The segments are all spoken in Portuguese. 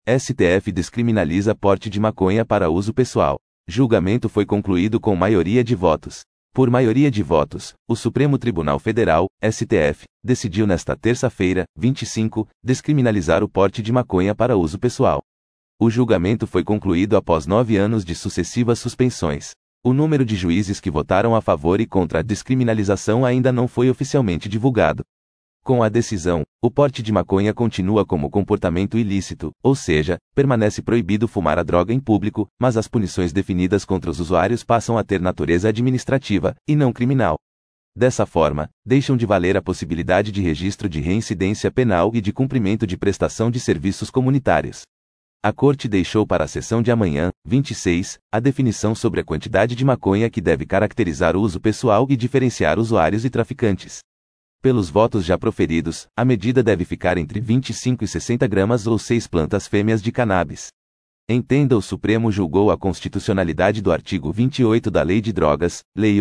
STF descriminaliza porte de maconha para uso pessoal. Julgamento foi concluído com maioria de votos. Por maioria de votos, o Supremo Tribunal Federal, STF, decidiu nesta terça-feira, 25, descriminalizar o porte de maconha para uso pessoal. O julgamento foi concluído após 9 anos de sucessivas suspensões. O número de juízes que votaram a favor e contra a descriminalização ainda não foi oficialmente divulgado. Com a decisão, o porte de maconha continua como comportamento ilícito, ou seja, permanece proibido fumar a droga em público, mas as punições definidas contra os usuários passam a ter natureza administrativa, e não criminal. Dessa forma, deixam de valer a possibilidade de registro de reincidência penal e de cumprimento de prestação de serviços comunitários. A Corte deixou para a sessão de amanhã, 26, a definição sobre a quantidade de maconha que deve caracterizar o uso pessoal e diferenciar usuários e traficantes. Pelos votos já proferidos, a medida deve ficar entre 25 e 60 gramas ou 6 plantas fêmeas de cannabis. Entenda, o Supremo julgou a constitucionalidade do artigo 28 da Lei de Drogas, Lei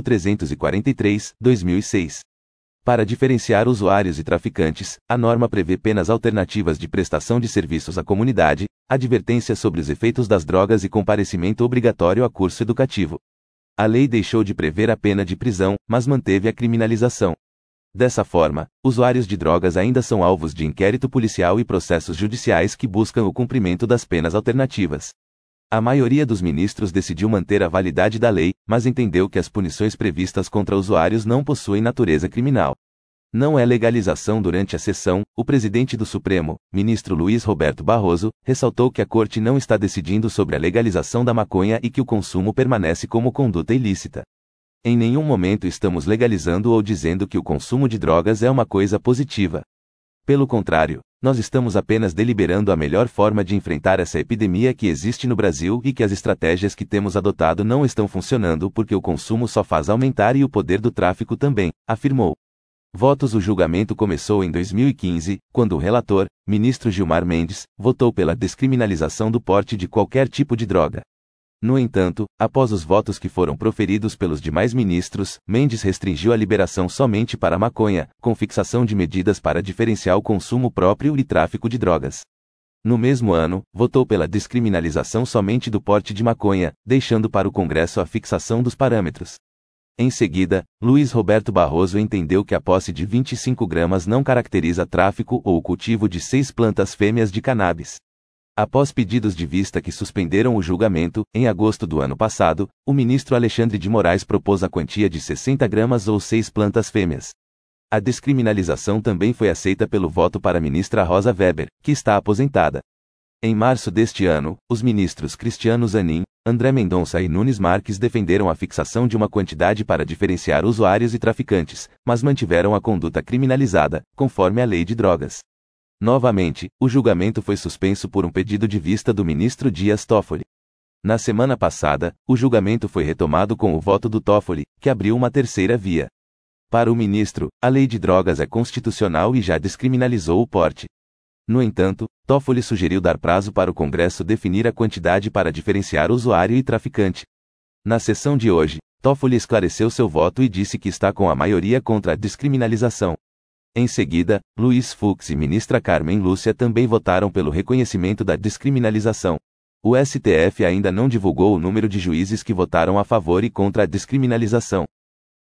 11.343, 2006. Para diferenciar usuários e traficantes, a norma prevê penas alternativas de prestação de serviços à comunidade, advertência sobre os efeitos das drogas e comparecimento obrigatório a curso educativo. A lei deixou de prever a pena de prisão, mas manteve a criminalização. Dessa forma, usuários de drogas ainda são alvos de inquérito policial e processos judiciais que buscam o cumprimento das penas alternativas. A maioria dos ministros decidiu manter a validade da lei, mas entendeu que as punições previstas contra usuários não possuem natureza criminal. Não é legalização. Durante a sessão, o presidente do Supremo, ministro Luiz Roberto Barroso, ressaltou que a Corte não está decidindo sobre a legalização da maconha e que o consumo permanece como conduta ilícita. Em nenhum momento estamos legalizando ou dizendo que o consumo de drogas é uma coisa positiva. Pelo contrário, nós estamos apenas deliberando a melhor forma de enfrentar essa epidemia que existe no Brasil e que as estratégias que temos adotado não estão funcionando porque o consumo só faz aumentar e o poder do tráfico também, afirmou. Votos. O julgamento começou em 2015, quando o relator, ministro Gilmar Mendes, votou pela descriminalização do porte de qualquer tipo de droga. No entanto, após os votos que foram proferidos pelos demais ministros, Mendes restringiu a liberação somente para a maconha, com fixação de medidas para diferenciar o consumo próprio e tráfico de drogas. No mesmo ano, votou pela descriminalização somente do porte de maconha, deixando para o Congresso a fixação dos parâmetros. Em seguida, Luiz Roberto Barroso entendeu que a posse de 25 gramas não caracteriza tráfico ou o cultivo de 6 plantas fêmeas de cannabis. Após pedidos de vista que suspenderam o julgamento, em agosto do ano passado, o ministro Alexandre de Moraes propôs a quantia de 60 gramas ou 6 plantas fêmeas. A descriminalização também foi aceita pelo voto para a ministra Rosa Weber, que está aposentada. Em março deste ano, os ministros Cristiano Zanin, André Mendonça e Nunes Marques defenderam a fixação de uma quantidade para diferenciar usuários e traficantes, mas mantiveram a conduta criminalizada, conforme a Lei de Drogas. Novamente, o julgamento foi suspenso por um pedido de vista do ministro Dias Toffoli. Na semana passada, o julgamento foi retomado com o voto do Toffoli, que abriu uma terceira via. Para o ministro, a Lei de Drogas é constitucional e já descriminalizou o porte. No entanto, Toffoli sugeriu dar prazo para o Congresso definir a quantidade para diferenciar usuário e traficante. Na sessão de hoje, Toffoli esclareceu seu voto e disse que está com a maioria contra a descriminalização. Em seguida, Luiz Fux e ministra Carmen Lúcia também votaram pelo reconhecimento da descriminalização. O STF ainda não divulgou o número de juízes que votaram a favor e contra a descriminalização.